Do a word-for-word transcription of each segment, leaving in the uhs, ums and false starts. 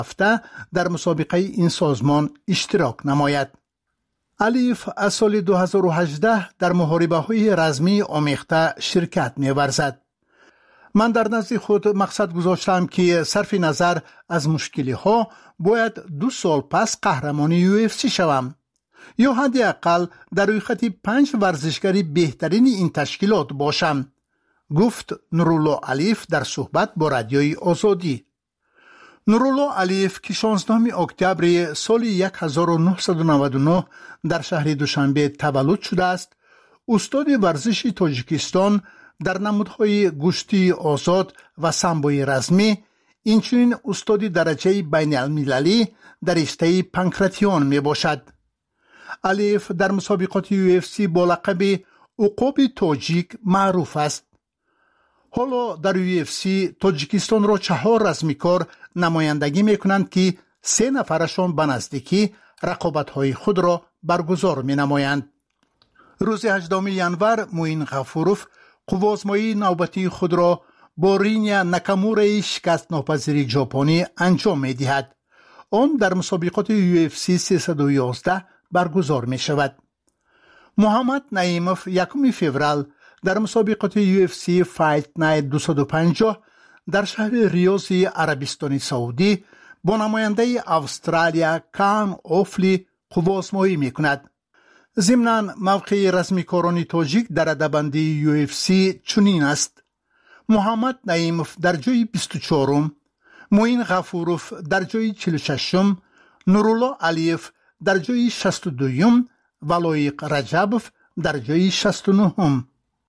هفته در مسابقه این سازمان اشتراک نماید. علیف از سال دو هزار و هجده در محاربه‌های رزمی آمیخته شرکت می‌ورزد. من در نزد خود مقصد گذاشتم که صرف نظر از مشکلی ها باید دو سال پس قهرمان یو اف سی شوم یا حداقل در روی خط پنج ورزشکاری بهترین این تشکیلات باشم، گفت نورالله علیف در صحبت با رادیوی آزادی. نورالله علیف که شانزدهم اکتبر سال هزار و نهصد و نود و نه در شهر دوشنبه تولد شده است، استاد ورزش تاجیکستان در نمودهای گشتی آزاد و سامبوی رزمی، اینچنین استاد درجه بین المللی در رشته پنکراتیون می باشد. علیف در مسابقات یو اف سی با لقب عقاب تاجیک معروف است. حالا در یو اف سی تاجیکستان را چهار رزمیکار نمایندگی می کنند که سه نفرشان به نزدیکی رقابت‌های خود را برگزار می نمایند. روز هجدهم ژانویه موین غفوروف قوازمایی نوبتی خود را با رینیا ناکامورای شکست ناپذیر ژاپنی انجام می دهد. آن در مسابقات یو اف سی سیصد و یازده برگزار می شود. محمد نعیموف یکم فوریه در مسابقات یو اف سی فایت نایت دویست و پنجاه در شهر ریاض عربستان سعودی با نماینده استرالیا کان اوفلی قوازمایی می کند. ضمناً موقع رزمیکاران تاجیک در رده‌بندی یو اف سی چنین است: محمد نعیموف در جای بیست و چهارم، موین غفوروف در جای چهل و ششم، نورالله علیف در جای شصت و دوم و لایق رجبوف در جای شصت و نهم.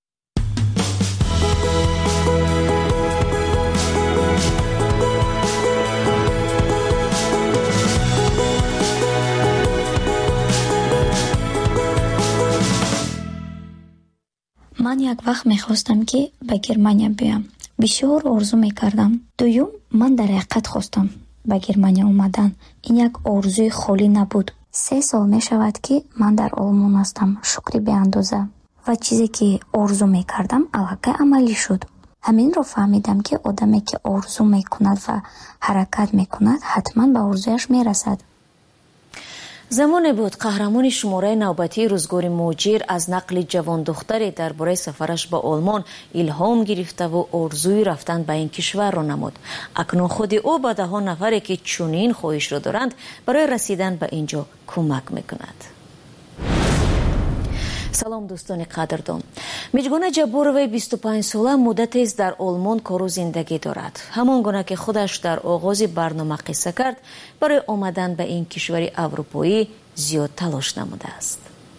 من یک وقت میخواستم که به گرمانیا بیام. بسیار آرزو میکردم. دوم من در حقیقت خواستم به گرمانیا اومدن. این یک آرزوی خالی نبود. سه سال میشود که من در آلمان هستم. شکری به اندازه. و چیزی که آرزو میکردم الحقیقت عملی شد. همین رو فهمیدم که آدمی که آرزو میکند و حرکت میکند حتما به آرزویش میرسد. زمانی بود قهرمان شماره نوبتی روزگار موجیر از نقل جوان دختری درباره سفرش به آلمان الهام گرفته و آرزوی رفتن به این کشور را نمود. اکنون خود او به ده ها نفری که چنین خواهش را دارند برای رسیدن به اینجا کمک میکند. سلام دوستان قدردان. میجگونه جبوروی بیست و پنج ساله مدتی است در آلمان کار و زندگی دارد. همان گونه که خودش در آغاز برنامه قصه کرد، برای آمدن به این کشور اروپایی زیاد تلاش نموده است.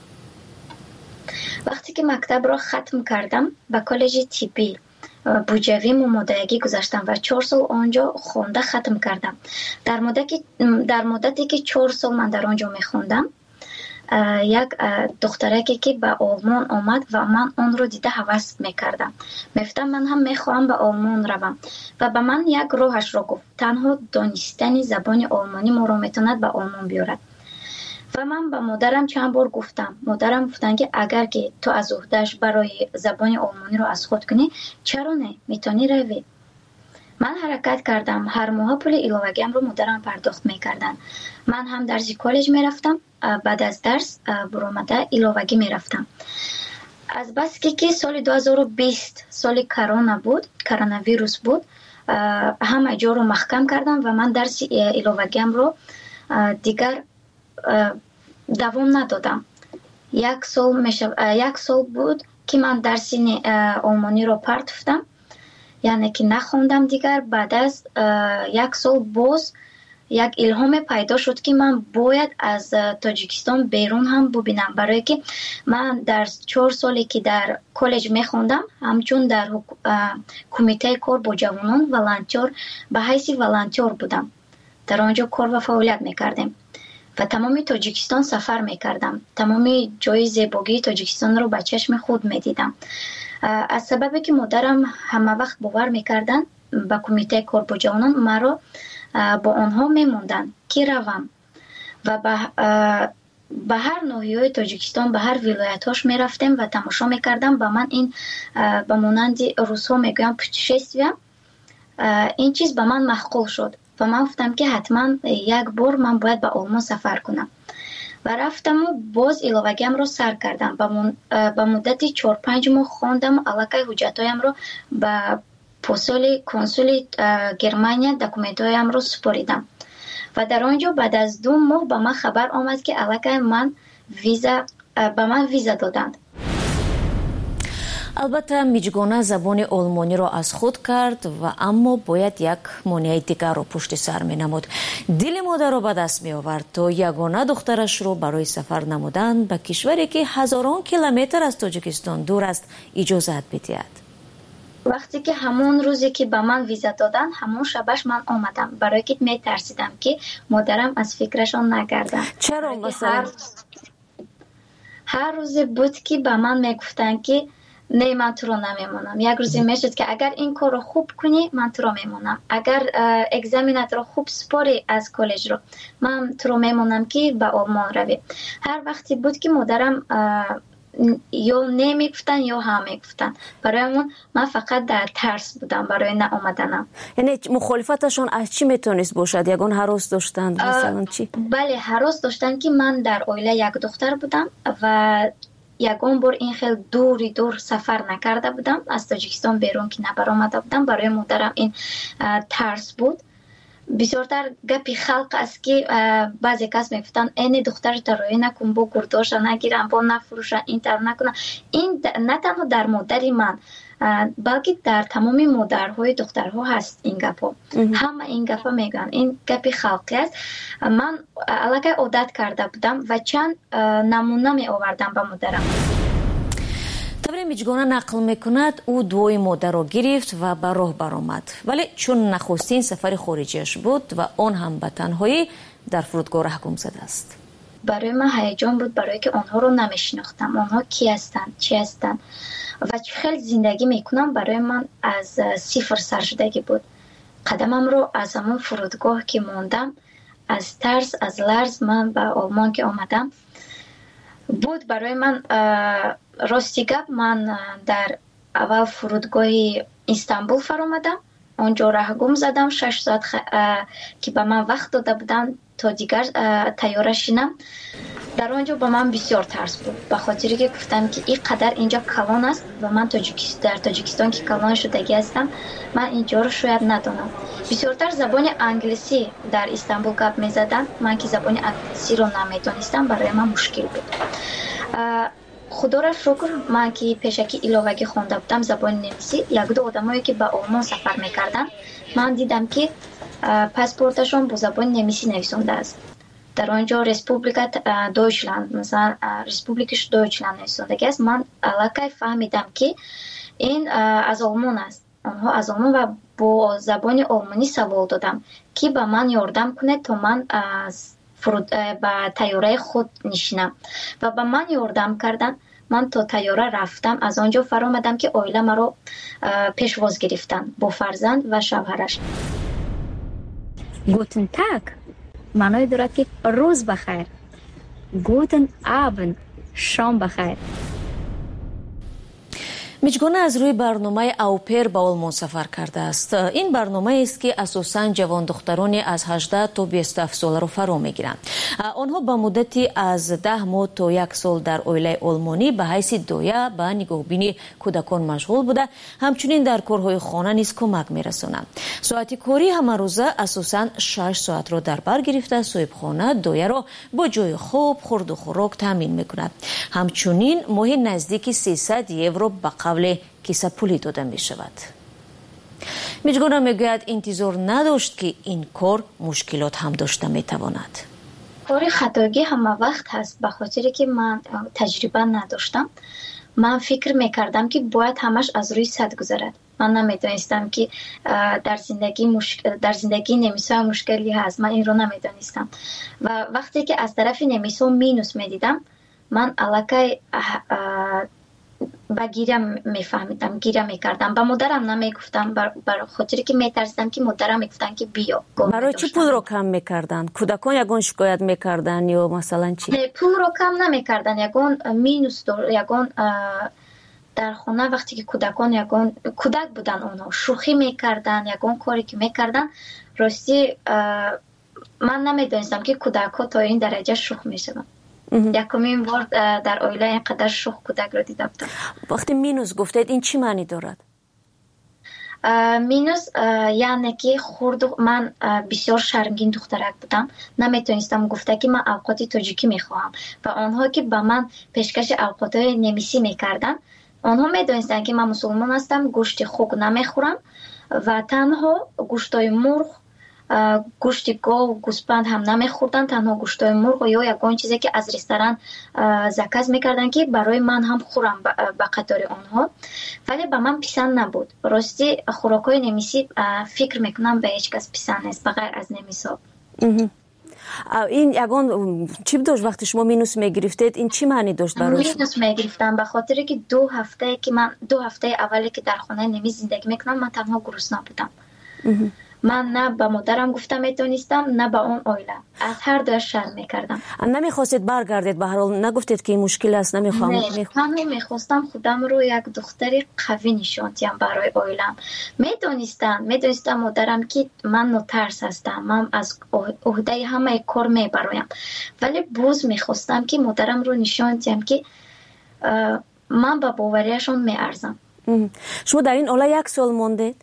وقتی که مکتب را ختم کردم به کالج طبی بوجوی ممادگی گذاشتم و چهار سال آنجا خونده ختم کردم. در مدتی در مدتی که چهار سال من در آنجا میخوندم، یک دخترکی که به آلمان آمد و من آن رو دیده هوس میکردم. میفتم من هم میخواهم به آلمان روم و به من یک راهش را گفت. تنها دانستن زبان آلمانی ما را میتواند به آلمان بیارد. و من به مادرم چند بار گفتم. مادرم گفتن که اگر که تو از عهده‌اش برای زبان آلمانی رو از خود کنی، چرا نه؟ میتونی روی. من حرکت کردم. هر ماه پول ایلاوگیم رو مادرم پرداخت میکردن. من هم درس کالج میرفتم. بعد از درس برآمده ایلاوگی میرفتم. از بس که که سال دو هزار و بیست سال کرونا بود، کرونا ویروس بود، همه جا رو محکم کردم و من درس ایلاوگیم رو دیگر دوام ندادم. یک سال میشه یک سال بود که من درس آلمانی رو پرتفتم، یعنی که نخوندم دیگر. بعد از یک سال باز یک الهام پیدا شد که من باید از تاجیکستان بیرون هم ببینم، برای که من در چهار سالی که در کالج میخوندم همچون در کمیته کار با جوانان والنتیر به حیث والنتیر بودم. در آنجا کار و فعالیت میکردم و تمام تاجیکستان سفر میکردم. تمام جای زیبایی تاجیکستان رو به چشم خود میدیدم. از سببی که مادرم همه وقت باور میکردن به کمیته کار با جوانان، مرا با آنها میموندن که روم و به هر ناحیه تاجیکستان به هر ولایت‌هاش میرفتم و تماشا میکردم. به من این به مانند روس‌ها میگویم پوتشستویم، این چیز به من معقول شد و من گفتم که حتما یک بار من باید به آلمان سفر کنم و رفتم و باز ایلوگیم رو سر کردم. با مدتی چهار پنج ماه خواندم و الکی حجتایم رو به پستال کنسول گرمانیا دکومنتایم رو سپاریدم و در آنجا بعد از دو ماه به من خبر آمد که الکی من ویزا به من ویزا دادند. البته میجگانه زبان آلمانی را از خود کرد و اما باید یک مانع دیگر را پشت سر می نمود. دل مادر را به دست می آورد تا یگانه دخترش را برای سفر نمودن به کشوری که هزاران کیلومتر از تاجیکستان دور است اجازت بدهد. وقتی که همون روزی که به من ویزا دادن همون شبش من آمدم، برای که می ترسیدم که مادرم از فکرشان نگردن. چرا مثلا؟ هر, هر روز بود که به من می گفتن که نه من تو رو نمیمونم. یک روزی میشد که اگر این کار رو خوب کنی من تو رو میمونم، اگر اگزمینت رو خوب سپاری از کالج رو من تو رو میمونم که به آلمان روی. هر وقتی بود که مادرم یا نمیگفتن یا هم میگفتن، برای من فقط در ترس بودم برای نه آمدنم. یعنی مخالفتشون از چی میتونست باشد؟ یگان هراس داشتند مثلا چی؟ بله هراس داشتن که من در عائله یک دختر بودم و یگان بار این خیلی دوری دور سفر نکرده بودم، از تاجیکستان بیرون که نبر آمده بودم. برای مادرم این ترس بود. بسیارتر گپی خلق است که بعضی کس میگفتن این دختر تروی نکن، با گرداش نگیرن، با نفروشن، این تر نکنن. این نه تنها در مادری من بلکه در تمام مادرهای دخترها هست این گپا. همه این گپا میگن، این گپی خلقی است. من الکی عادت کرده بودم و چند نمونه می آوردم به مادرم. طبری میجگانه نقل میکند او دوی مادر را گرفت و به راه برآمد، ولی چون نخستین سفر خارجیش بود و آن هم به تنهایی در فرودگاه ره گم زده است. برای من هیجان بود، برای که آنها رو نمیشناختم، آنها کی هستند، چی هستند و خیلی زندگی میکنم. برای من از صفر سر شدگی بود. قدمم رو از همون فرودگاه که موندم، از ترس از لرز من به آلمان که آمدم بود. برای من راستی گپ من در اول فرودگاه استانبول فرامدم، اونجا راه گم زدم. شش ساعت خ... که به من وقت داده بودن تا دیگر تیاره شینم. در آنجا با من بسیار ترس بود، به خاطری که گفتم که این قدر اینجا کلان است و من تاجیکستان در تاجیکستان که کلان شدگی هستم، من اینجا رو شاید ندانم. بسیارتر زبان انگلیسی در استانبول گپ میزدن، من که زبان انگلیسی رو نمیدانستم، برای من مشکل بود. خدا را شکر من که پیشکی ایلوگی خونده بودم زبان نمیسی، یک دو آدمایی که به آلمان سفر میکردن من دیدم که پاسپورتشون با زبان نمیسی نویسنده است. در آنجا رسپوبلیکا دویچلند، مثلا رسپوبلیکش دویچلند نویسنده است. من الکی فهمیدم که این از آلمان است. آنها از آلمان و با زبان آلمانی سوال دادم که به من یاردم کنه تا من از فرود با تیاره خود نشینم و به من یاردم کردن. من تا تیاره رفتم، از آنجا فرامدم که عائله مرا پیشواز گرفتن با فرزند و شوهرش. گوتن تاگ معنای دارد که روز بخیر. گوتن آبن شام بخیر. میجگانه از روی برنامه اوپر به آلمان سفر کرده است. این برنامه است که اساساً جوان دخترانی از هجده تا بیست و هفت ساله را فرا میگیرند. آنها به مدتی از ده ماه تا یک سال در عائله آلمانی به حیث دایه به نگاهبینی کودکان مشغول بوده، همچنین در کارهای خانه نیز کمک میرسانند. ساعت کاری همه روزه اساساً شش ساعت را در بر گرفته صاحبخانه دایه را با جای خواب، خورد و خوراک تامین میکند. همچنین ماهی نزدیک سیصد یورو به قبل کیسه پولی داده می شود. میجگانه میگوید انتظار نداشت که این کار مشکلات هم داشته می تواند. کار خطاگی همه وقت هست، به خاطری که من تجربه نداشتم. من فکر میکردم که باید همش از روی سد گذرد. من نمیدانستم که در زندگی مشکل در زندگی نمیسا مشکلی هست. من این رو نمیدانستم و وقتی که از طرف نمیسا مینوس میدیدم، من الکی با گیرم میفهمیدم، گیرم میکردم. با مادرم نمیگفتم، برای خاطری که میترسیدم که مادرم میگفتن که بیا. برای چی پول رو کم میکردن؟ کودکان یگان شکایت میکردن یا مثلا چی؟ نه، پول رو کم نمیکردن، یگان مینوس دار، یگان در خانه وقتی که کودکان یگان کودک بودن اونها شوخی میکردن یگان کاری که میکردن راستی من نمیدونستم که کودک ها تا این درجه شوخ میشن. یکمین بار در اویله اینقدر شوخ کودک رو دیده بودم. وقتی مینوس گفتید این چی معنی دارد؟ مینوس یعنی که خورد من بسیار شرمگین دخترک بودم، نمیتونستم گفته که من اوقات تاجیکی میخواهم و آنها که به من پیشکش اوقات نمیسی میکردن آنها میدونستن که من مسلمان هستم، گوشت خوک نمیخورم و تنها گوشتای مرغ گوشت گاو گوسپند هم نمیخوردن، تنها گوشتای مرغ یا یگان چیزی که از رستوران زکات میکردن که برای من هم خورم به قطار آنها، ولی به من پسند نبود. راستی خوراکای نمیسی فکر میکنم به هیچ کس پسند نیست بغیر از نمیسا. این یگان چی داشت وقتی شما مینوس میگرفتید؟ این چی معنی داشت برای شما؟ مینوس میگرفتم به خاطر که دو هفته که من دو هفته اولی که در خانه نمی زندگی میکنم من تنها گرسنه بودم. من نه به مادرم گفتم میتونستم نه به اون اویله، از هر دو شرم میکردم. نمیخواستید برگردید؟ به هر حال نگفتید که این مشکل است نمیخوام؟ نه تنها میخواستم خودم رو یک دختری قوی نشون دهم برای اویلم. میدونستم میدونستم مادرم که من نترس هستم، من از عهده همه کار میبرایم، ولی باز میخواستم که مادرم رو نشون دهم که من به باوریشون میارزم. شما در این اوله یک سال موندید؟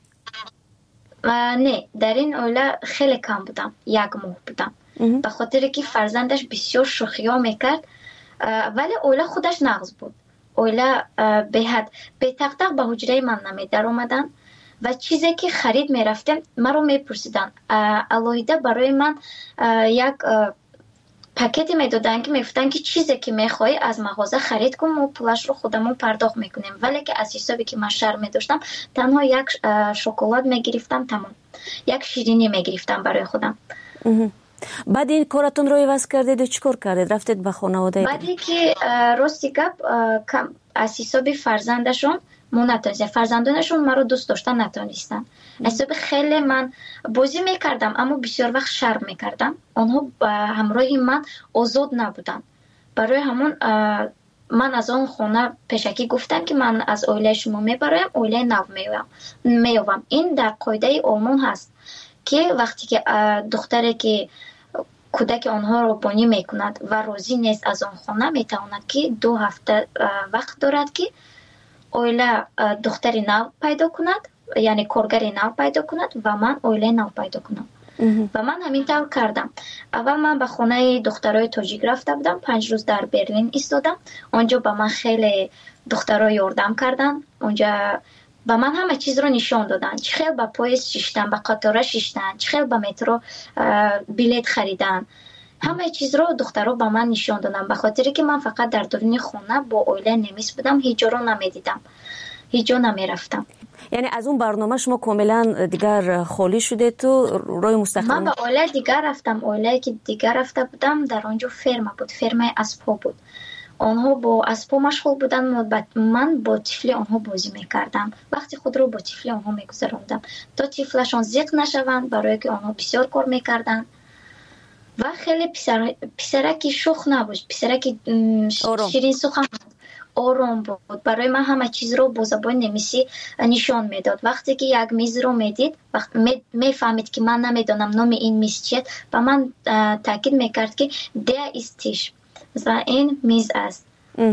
نه در این اوله خیلی کم بودم، یک ماه بودم به خاطر که فرزندش بسیار شوخی ها میکرد، ولی اوله خودش نغز بود. اوله به حد به تق تق به حجره من نمی در اومدن و چیزی که خرید میرفتم من رو میپرسیدن. الهیده برای من یک پاکتی میدادن که میگفتن که چیزی که میخوای از مغازه خرید کن و پولش رو خودمون پرداخت میکنیم، ولی که از حسابی که من شرم داشتم تنها یک شکلات میگرفتم، تمام یک شیرینی میگرفتم برای خودم. بعد این کارتون رو عوض کردید و چیکار کردید؟ رفتید به خانواده؟ بعدی که راستی گپ از حسابی فرزندشون من نتونستم، فرزندانشون مرا دوست داشتن نتونستن. حساب خیلی من بازی میکردم اما بسیار وقت شرم میکردم، آنها همراه من آزاد نبودن. برای همون من از آن خانه پیشکی گفتم که من از اویله شما میبرایم، اویله نو میوم. این در قاعده آلمان هست که وقتی که دختری که کودک آنها رو بانی میکند و راضی نیست از آن خانه میتواند که دو هفته وقت دارد که اویله دختری نو پیدا کند، یعنی کارگری نو پیدا کند و من اویله نو پیدا کنم. و من همین طور کردم. اول من به خانه دخترای تاجیک رفته بودم، پنج روز در برلین ایستادم. اونجا به من خیلی دخترای یاردم کردن، اونجا به من همه چیز رو نشان دادن، چه خیلی به پاییز شیشتن، به قطار شیشتن، چه خیلی به مترو بلیت خریدن، همه چیز رو دخترها به من نشان دادن. به خاطر که من فقط در درون خانه با اویله نمیس بودم، هیچ جا رو نمیدیدم، هیچ جا نمیرفتم. یعنی از اون برنامه شما کاملا دیگر خالی شده تو روی مستقل؟ من به اویله دیگر رفتم. اویله که دیگر رفته بودم در اونجا فرما بود، فرمای اسبا بود. آنها با اسبا مشغول بودن، من با طفلی آنها بازی میکردم. وقتی خود رو با طفلی آنها میگذراندم تا طفلشان زیق نشوند، برای که آنها بسیار کار میکردن و خیلی پسر پسرکی شوخ نبود، پسرکی شیرین سخن آرام بود. برای من همه چیز رو با زبان نمیسی نشان میداد. وقتی که یک میز رو میدید وقت میفهمید که من نمیدونم نام این میز چیه و من تاکید میکرد که ده استیش مثلا این میز است.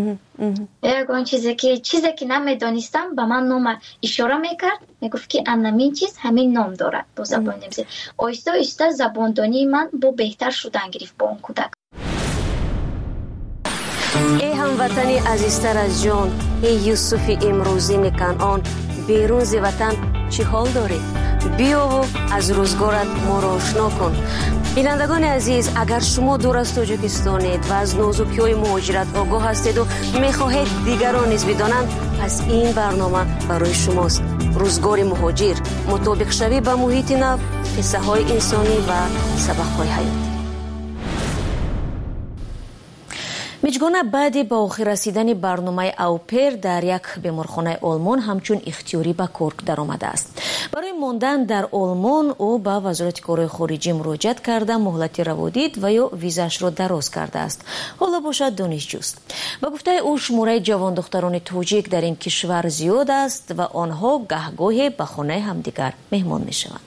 یکون چیزی که چیزی که نمیدونستم به من نام اشاره میکرد، میگفت که همین چیز همین نام دارد با زبان نمیسی. آیسته آیسته زباندانی من با بهتر شدن گرفت با اون کودک. ای هموطنی عزیزتر از جان، ای یوسف امروزین کنعان، بیرون ز وطن چی حال داری؟ بیا و از روزگارت ما را آشنا کن. بینندگان عزیز، اگر شما دور از تاجیکستانید و از نازکی‌های مهاجرت آگاه هستید و میخواهید دیگران نیز بدانند، پس این برنامه برای شماست. روزگار مهاجر، مطابق شوی به محیط نو، قصه های انسانی و سبق های حیاتی. миҷгона баъди ба охир расидани барномаи аупер дар як беморхонаи олмон ҳамчун ихтиёрӣ ба кор даромадааст. барои мондан дар олмон ӯ ба вазорати корҳои хориҷӣ муроҷиат карда муҳлати раводид ва ё визаашро дароз кардааст. ҳоло бошад донишҷӯст. ба гуфтаи ӯ шумораи ҷавондухтарони тоҷик дар ин кишвар зиёд аст ва онҳо гаҳгоҳе ба хонаи ҳамдигар меҳмон мешаванд.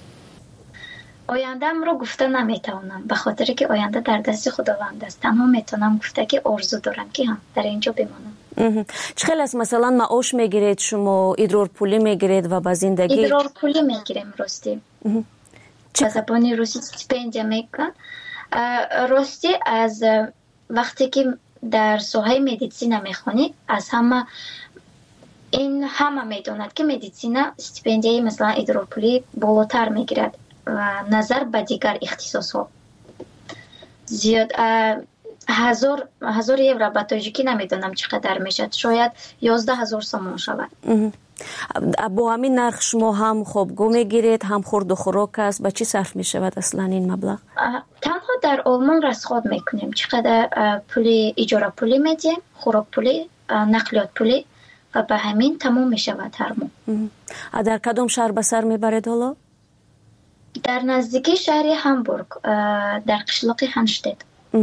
ояндаамро гуфта наметавонам, ба хотире ки оянда дар дасти худованд аст. танҳо метавонам гуфта ки орзу дорам ки ҳам дар ин ҷо бимонам. чӣ хел аст масалан маош мегиред шумо, идрорпулӣ мегиред ва ба зиндагӣ? идрорпулӣ мегирем ростӣ. ба забони русӣ стипендия мегӯянд. ростӣ аз вақте ки дар соҳаи медитсина мехонӣ, аз ҳама ин ҳама медонад ки медитсина стипендияи масалан идрорпулӣ болотар мегирад назар ба дигар ихтисосҳо. зиёд ҳазор ҳазор евро ба тоҷикӣ намедонам чӣ қадар мешавад, шояд ёздаҳ ҳазор сомон шавад. бо ҳамин нарх шумо ҳам хобгоҳ мегиред, ҳам хурду хӯрок аст, ба чӣ сарф мешавад аслан ин маблағ? танҳо дар олмон расход мекунем, чӣ қадар пули иҷора пулӣ медиҳем, хӯрок пулӣ, нақлиёт пулӣ ва ба ҳамин тамом мешавад ҳар моҳ. дар кадом шаҳр ба сар мебаред ҳоло? дар наздикии шаҳри Ҳамбург, дар қишлоқи Ҳанштед.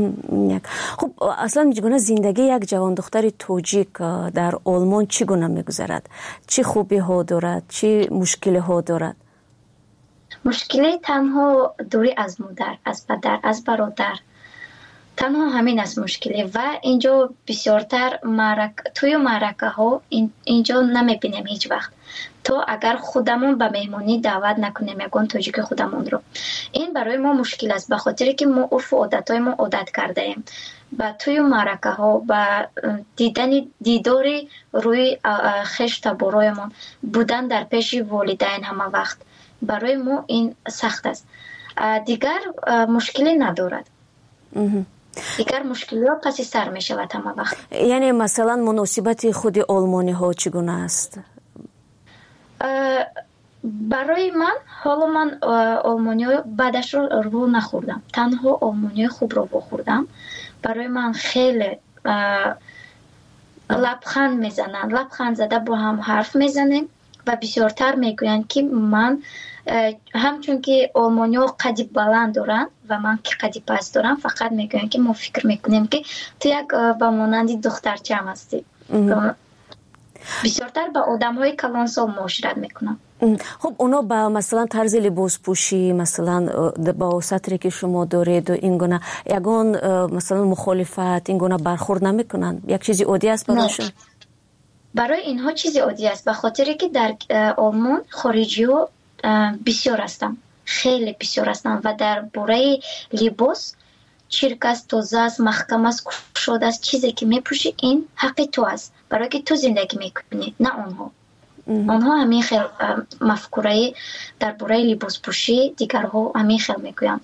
хуб аслан миҷгона зиндагии як ҷавондухтари тоҷик дар олмон чӣ гуна мегузарад? чӣ хубиҳо дорад, чӣ мушкилиҳо дорад? мушкили танҳо дурӣ аз модар, аз падар, аз бародар, танҳо ҳамин аст мушкилӣ. ва инҷо бисёртар тӯю маъракаҳо инҷо намебинем ҳеҷ вақт, то агар худамон ба меҳмонӣ даъват накунем ягон тоҷики худамонро. ин барои мо мушкил аст, ба хотире ки мо урфу одатҳои мо одат кардаем. ба тӯю маъракаҳо, ба дидани дидори рӯи хештабороямон, будан дар пеши волидайн ҳама вақт барои мо ин сахт аст. дигар мушкилӣ надорад. дигар мушкилиҳо паси сар мешавад ҳама вақт. яъне масалан муносибати худи олмониҳо чӣ гуна аст? барои ман ҳоло ман олмониҳо баъдашро рӯ нахӯрдам, танҳо олмониҳои хубро вохӯрдам. барои ман хеле лабханд мезананд, лабханд зада бо ҳам ҳарф мезанем ва бисёртар мегӯянд ки ман ҳамчун ки олмониҳо қади баланд доранд ва ман ки қади паст дорам, фақат мегӯянд ки мо фикр мекунем ки ту як ба монанди духтарчам ҳастӣ. бисёртар ба одамҳои калонсол муошират мекунам. хуб оно ба масалан тарзи либоспӯшӣ, масалан ба сатре ки шумо доред ин гуна ягон масалан мухолифат, ин гуна бархӯрд намекунанд? як чизи оддӣ аст барошон? барои инҳо чизи оддӣ аст, ба хотире ки дар олмон хориҷиҳо бисёр ҳастанд, хеле бисёр ҳастанд ва дар бораи либос чирк аст, тоза аст, маҳкам аст, кушода аст. чизе ки мепӯшӣ ин ҳаққи ту аст, барое ки ту зиндагӣ мекунӣ, на онҳо. онҳо ҳамин хел мафкураи дар бораи либоспӯшӣ дигарҳо ҳамин хел мегӯянд.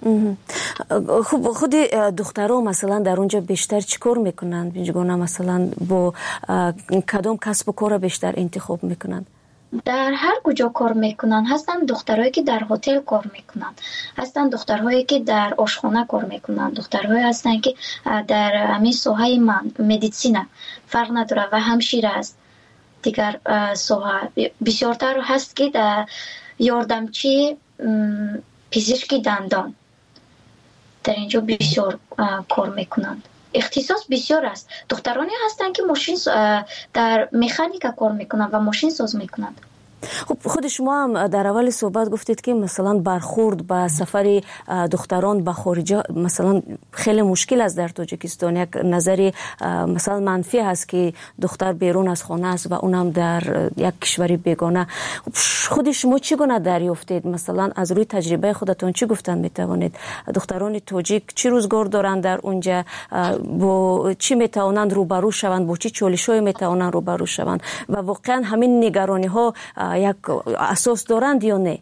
хуб худи духтаро масалан дар онҷо бештар чӣ кор мекунанд? миҷгона масалан бо кадом касбу кора бештар интихоб мекунанд? дар ҳар куҷо кор мекунанд. ҳастанд духтарҳое ки дар ҳотел кор мекунанд, ҳастанд духтарҳое ки дар ошхона кор мекунанд, духтарҳое ҳастанд ки дар ҳамин соҳаи ман медитсина фарқ надорад ва ҳамшира аст. дигар соҳа бисёртар ҳаст ки дар ёрдамчи пизишки дандон дар ин ҷо бисёр кор мекунанд. ихтисос бисёр аст. духтароне ҳастанд ки мошин дар механика кор мекунанд ва мошинсоз мекунанд. خب خود شما هم در اول صحبت گفتید که مثلا برخورد با سفر دختران به خارج مثلا خیلی مشکل است در تاجیکستان. یک نظری مثلا منفی هست که دختر بیرون از خانه است و اونم در یک کشوری بیگانه. خود شما چی گونه دریافتید؟ مثلا از روی تجربه خودتون چی گفتن میتوانید؟ دختران تاجیک چی روزگار دارند در اونجا؟ با چی میتوانند روبرو شوند؟ با چی چالش‌هایی میتوانند روبرو شوند؟ و واقعا همین نگرانی ها یک اساس دارند یا نه؟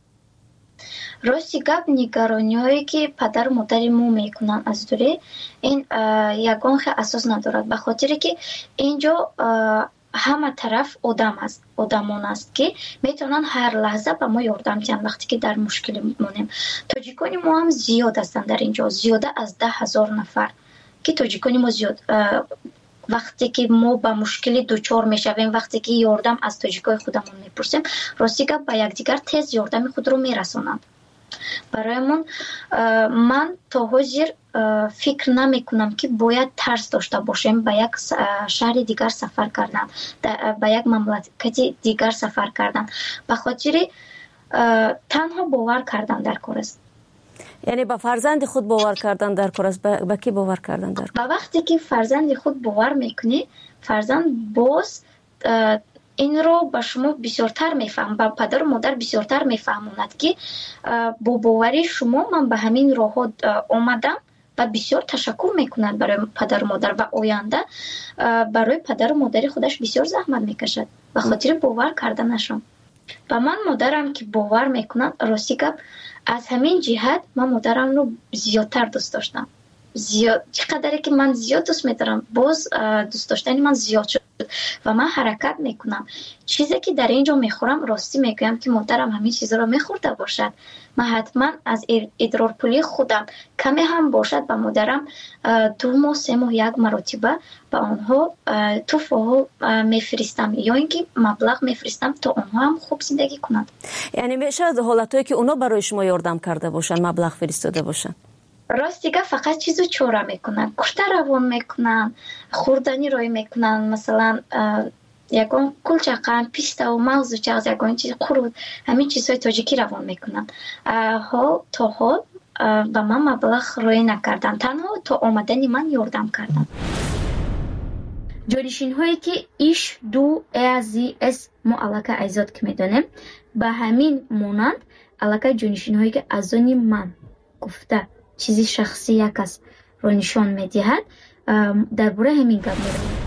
راستی گپ نگرانی‌هایی که پدر و مادر ما میکنن از دوره این یگان خیلی اساس ندارد، به خاطر که اینجا همه طرف آدم است، آدمان است که میتونن هر لحظه به ما یاردم کنن وقتی که در مشکل مونیم. تاجیکان ما هم زیاد هستند در اینجا، زیاده از ده هزار نفر که تاجیکانی ما زیاد وقتی که ما با مشکلی دوچار میشویم، وقتی که یاردم از تاجیکای خودمون میپرسیم، راستی که با یکدیگر تیز یاردم خود رو میرسونند. برایمون من تا حاضر فکر نمی کنم که باید ترس داشته باشیم با یک شهر دیگر سفر کردن، با یک مملکت دیگر سفر کردن، به خاطر تنها باور کردن در کار است. یعنی با فرزند خود باور کردن در کار است. با کی باور کردن در کار؟ با وقتی که فرزند خود باور میکنی، فرزند باز این رو به شما بسیارتر میفهم، با پدر و مادر بسیارتر میفهموند که با باوری شما من به همین راه آمدم و بسیار تشکر میکنند برای پدر و مادر و آینده برای پدر و مادر خودش بسیار زحمت میکشد به خاطر باور کردنشان. و من مادرم که باور میکنند، راستی که از همین جهت من مادرم رو زیادتر دوست داشتم. زیاد چقدر که من زیاد دوست می‌دارم، باز دوست داشتن من زیاد شد و من حرکت میکنم. چیزی که در اینجا میخورم، راستی میگم که مادرم همین چیزا رو میخورده باشد، من حتما از ادرار پولی خودم کمی هم باشد به مادرم دو ماه سه ماه یک مرتبه به آنها تحفه میفرستم یا اینکه مبلغ میفرستم تا آنها هم خوب زندگی کنند. یعنی میشه حالتایی که اونا برای شما یاردم کرده باشن، مبلغ فرستاده باشن؟ راست دیگه فقط چیزو چوره میکنن، کشته روان میکنن، خوردنی روی میکنن، مثلا یکان کلچقن، پیسته و موز و چغز، یکان چیز خورد، همین چیزهای تاجیکی روان میکنن. ها تا حال به من مبلغ روی نکردن، تنها تا آمدنی من یاردم کردن. جانشین هایی که ایش دو ازی اس ما علاقه ایزاد که میدانیم، به همین مانند علاقه جانشین هایی که از آنی من گفته چیزی شخصی یک از رو نشان میدهد، درباره همین گپ می‌رویم.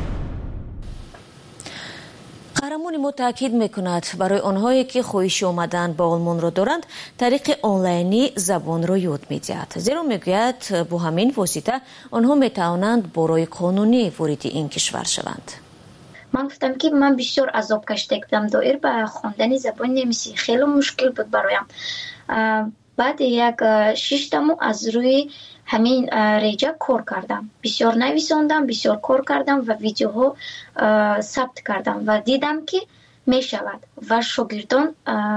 قهرمان ما تاکید میکند برای آنهایی که خواهش آمدن با آلمان را دارند، طریق آنلاینی زبان را یاد میدهد. زیرا میگوید با همین واسطه آنها میتوانند برای قانونی وارد این کشور شوند. من گفتم که من بسیار عذاب کشیده بودم، دایر به خواندن زبان نمیسی خیلی مشکل بود برایم. بعد یک شش ماه از روی همین ریجا کار کردم، بسیار نویساندم، بسیار کار کردم و ویدیوها ثبت کردم و دیدم که می شود و شاگردان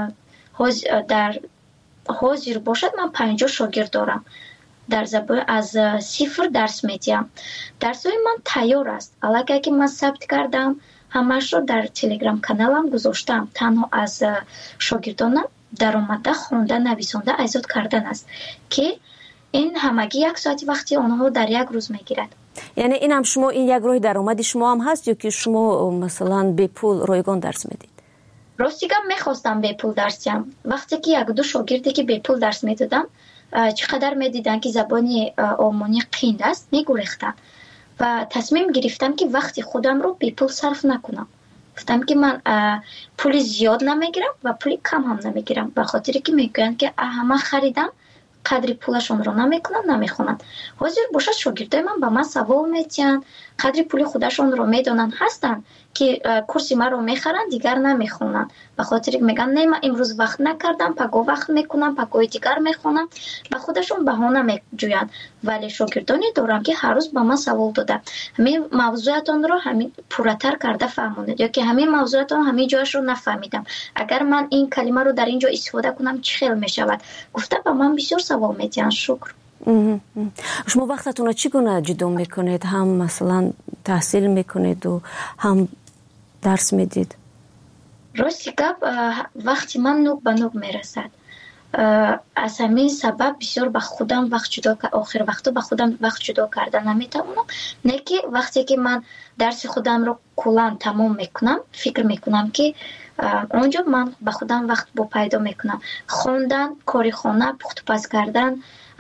در حاضر باشد. من پنجاه شاگرد دارم، در زبان از صفر درس میدیم. درسای من تیار است، علاقه که من ثبت کردم همش رو در تلگرام کانالم گذاشتم. تنها از شاگردانم در آمده خوانده نویسانده ایجاد کردن است که این همگی یک ساعت وقتی آنها در یک روز میگیرد. یعنی این هم شما این یک راه درآمد شما هم هست یا که شما مثلا به پول رایگان درس میدید؟ راستی که میخواستم به پول درس دهم. وقتی که یک دو شاگردی که به پول درس میدادم چقدر میدیدن که زبانی آلمانی قیند است میگریختن و تصمیم گرفتم که وقتی خودم رو به پول صرف نکنم. گفتم که من پول زیاد نمیگیرم و پول کم هم نمیگیرم، به خاطری که میگن که همه خریدم قدر پولشون رو نمیکنن نمیخونن. حاضر باشد شاگردای من با من سوال میتین، قدر پول خودشون رو میدونن، هستن که کورسی من رو میخرن دیگر نمیخونن، به خاطر که میگن نه من امروز وقت نکردم پگاه وقت میکنم پگاه دیگر میخونم، به خودشون بهانه میجوین. ولی شاگردانی دارم که هر روز با من سوال داده، همین موضوعاتون رو همین پورتر کرده فهموند یا که همین موضوعاتون همین جایش رو نفهمیدم، اگر من این کلمه رو در اینجا استفاده کنم چه خیلی میشود. گفته با من بسیار سوال میتین. شکر. شما وقتتون رو چگونه جدا میکنید؟ هم مثلا تحصیل میکنید و هم درس میدید؟ راستی گپ وقتی من نوک به نوک میرسد، از همین سبب بسیار به خودم وقت جدا که آخر وقتا به خودم وقت جدا کردن نمیتونم. نه که وقتی که من درس خودم رو کلان تمام میکنم فکر میکنم که اونجا من به خودم وقت با پیدا میکنم. خواندن، کاری خانه، پخت پز کردن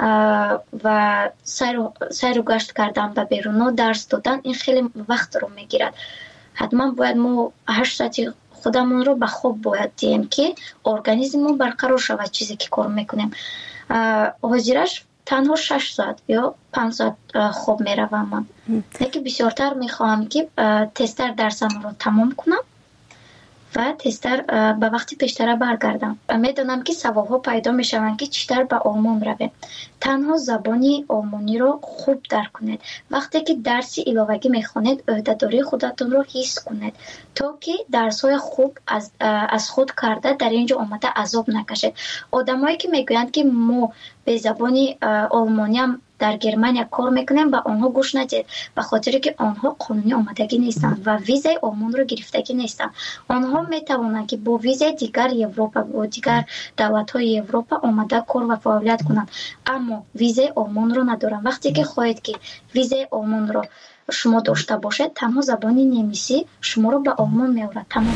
و سیر و گشت کردن به بیرون، درس دادن، این خیلی وقت رو میگیرد. حتما باید ما هشت ساعتی خودمون رو به خواب باید دیم که ارگانیسممون برقرار شود چیزی که کار میکنیم. حاضرش تنها شش ساعت یا پنج ساعت خواب میروم من. یکی بسیارتر میخواهم که تستر درسم رو تمام کنم و تستر به وقتی پیشتر برگردم. میدونم که سوالها پیدا میشوند که چطور به آلمان رویم. تنها زبانی آلمانی رو خوب درک کنید. وقتی که درس علاوه‌ای میخونید عهده‌داری خودتون رو حس کنید تا که درس‌های خوب از از خود کرده در اینجا آمده عذاب نکشید. آدمایی که میگویند که ما به زبانی آلمانی هم در گرمانیا کار میکنیم با آنها گوش ندید، به خاطر که آنها قانونی آمدگی نیستند و ویزای آلمان رو گرفتگی نیستند. آنها میتوانند که با ویزای دیگر اروپا و دیگر دولت‌های اروپا آمده کار و فعالیت کنند، اما ویزای آلمان رو ندارند. وقتی که خواهید که ویزای آلمان رو شما داشته باشید، تنها زبانی نمیسی شما رو به آلمان می‌آورد. تمام.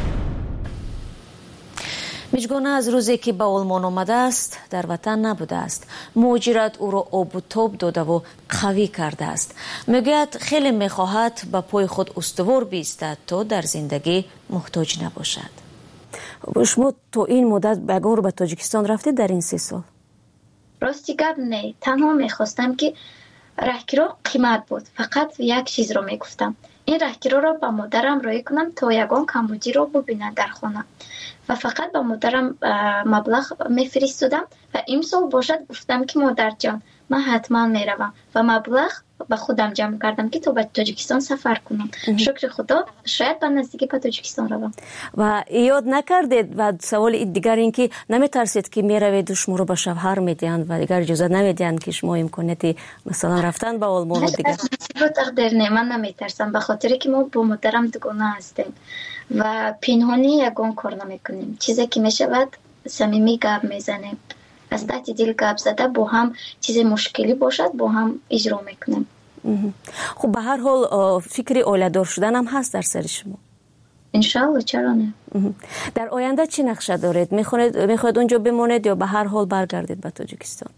میجگونه از روزی که به آلمان آمده است در وطن نبوده است. مهاجرت او را آب و تاب داده و قوی کرده است. میگوید خیلی میخواهد به پای خود استوار بیستد تا در زندگی محتاج نباشد. شما تو این مدت بگاه رو به تاجیکستان رفتید در این سه سال؟ راستی گپ نه، تنها میخواستم که رهگیرا قیمت بود. فقط یک چیز رو میگفتم، این رهگیرا رو با مادرم رای کنم تا یگان کمبودی رو ببینن در خانه و فقط با مادرم مبلغ میفرستادم و امسال باشد گفتم که مادر جان من حتما میروم و مبلغ به خودم جمع کردم که تو به تاجیکستان سفر کنم. شکر خدا شاید به نزدیکی به تاجیکستان روم. و یاد نکردید و سوال دیگر این که نمیترسید که میروید و شما رو به شوهر میدهند و دیگر اجازه نمیدهند که شما امکانیتی مثلا رفتن به آلمان و دیگر؟ رو تقدیر نه، من نمیترسم به خاطر که ما با مادرم دوگانه هستیم و پنهانی یگان کار نمیکنیم. چیزی که میشود صمیمی گپ میزنیم، از تحت دل گپ زده با هم چیز مشکلی باشد با هم اجرا میکنیم. خب به هر حال فکر اوله دار شدن هم هست در سر شما؟ انشالله، چرا نه. در آینده چی نقشه دارید؟ میخواید میخواید اونجا بمونید یا به هر حال برگردید به تاجیکستان؟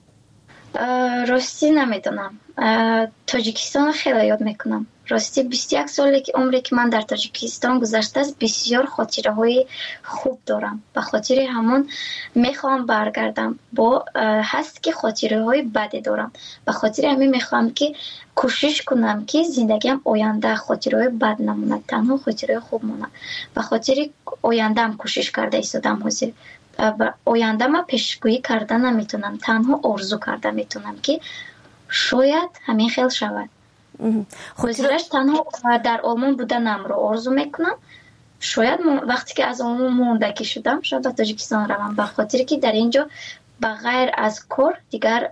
راستی نمیدونم. تاجیکستان خیلی یاد میکنم. راستی بیست و یک سالی که عمری که من در تاجیکستان گذشته است، بسیار خاطره های خوب دارم. به خاطر همون میخوام برگردم. با هست که خاطره های بدی دارم، به خاطر همین میخوام که کوشش کنم که زندگیم آینده خاطره های بد نمونه، تنها خاطره خوب مونه. به خاطر آینده هم کوشش کرده ایستادم حاضر. آینده ما پیشگویی کرده نمیتونم، تنها آرزو کرده میتونم که شاید همین خیل شود. خودش تنها در آلمان بودنم رو آرزو میکنم. شاید وقتی که از آلمان موندگی شدم شاید به تاجیکستان روم، به خاطر که در اینجا بغیر از کار دیگر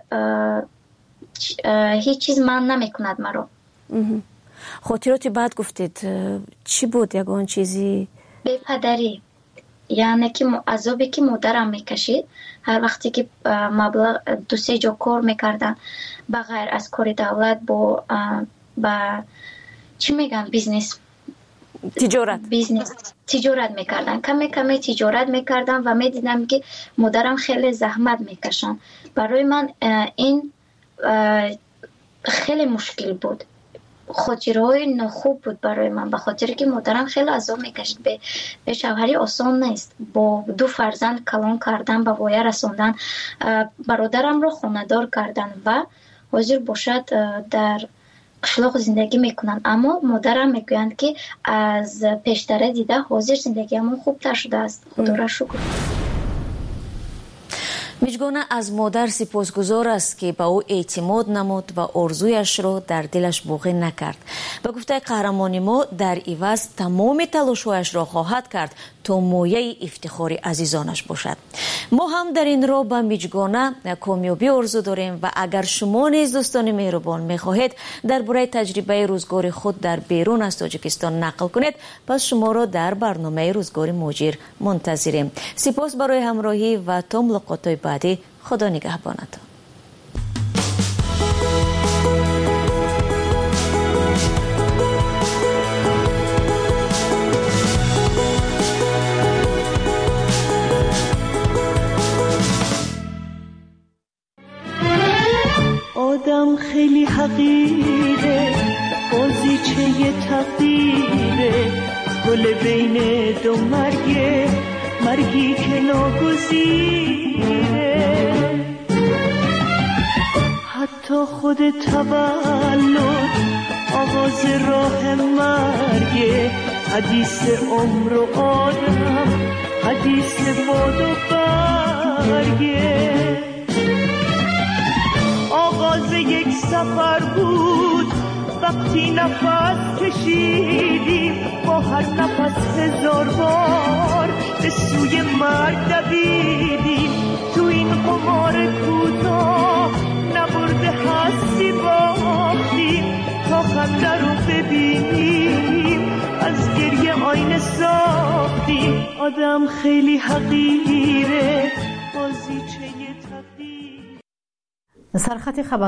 هیچ چیز من نمیکند مرا. خاطراتی بعد گفتید چی بود یگان چیزی؟ به پدری، یعنی که عذابی که مادرم میکشید هر وقتی که مبلغ دو سه جا کار میکردن بغیر از کار دولت با با چی میگن بیزنس تجارت بیزنس تجارت میکردن، کمی کمی تجارت میکردن و میدیدم که مادرم خیلی زحمت میکشن. برای من این خیلی مشکل بود، خاطرهای نخوب بود برای من، به خاطر که مادرم خیلی عذاب میکشید. به, به شوهری آسان نیست، با دو فرزند کلان کردن، به وایه رساندن، برادرم رو خانه‌دار کردن و حاضر باشد در قشلاق زندگی میکنن. اما مادرم میگویند که از پیشتره دیده حاضر زندگی همون خوبتر شده است. خدا را شکر. میجگونه از مادر سپاسگزار است که به او اعتماد نمود و آرزویش را در دلش باقی نکرد. به گفته قهرمان ما در عوض تمام تلاش‌هایش را خواهد کرد تا مایه افتخار عزیزانش باشد. ما هم در این راه به میجگانه کامیابی آرزو داریم و اگر شما نیز دوستان مهربان میخواهید درباره تجربه روزگار خود در بیرون از تاجیکستان نقل کنید، پس شما را در برنامه روزگار مهاجر منتظریم. سپاس برای همراهی و تا ملاقات‌های بعدی. خدا نگهبانتان. آدم خیلی حقیره، بازیچه تقدیره، گل بین دو مرگه، مرگی که ناگزیره. حتی خود تولد آغاز راه مرگه، حدیث عمر و آدم، حدیث باد و برگه. آغاز یک سفر بود وقتی نفس کشیدیم، با هر نفس هزار بار به سوی مرگ دویدیم. تو این قمار کوتاه نبرده هستی باختیم، تا خنده رو ببینیم از گریه آینه ساختیم. آدم خیلی حقیره، بازیچه تقدیر. سرخط خبر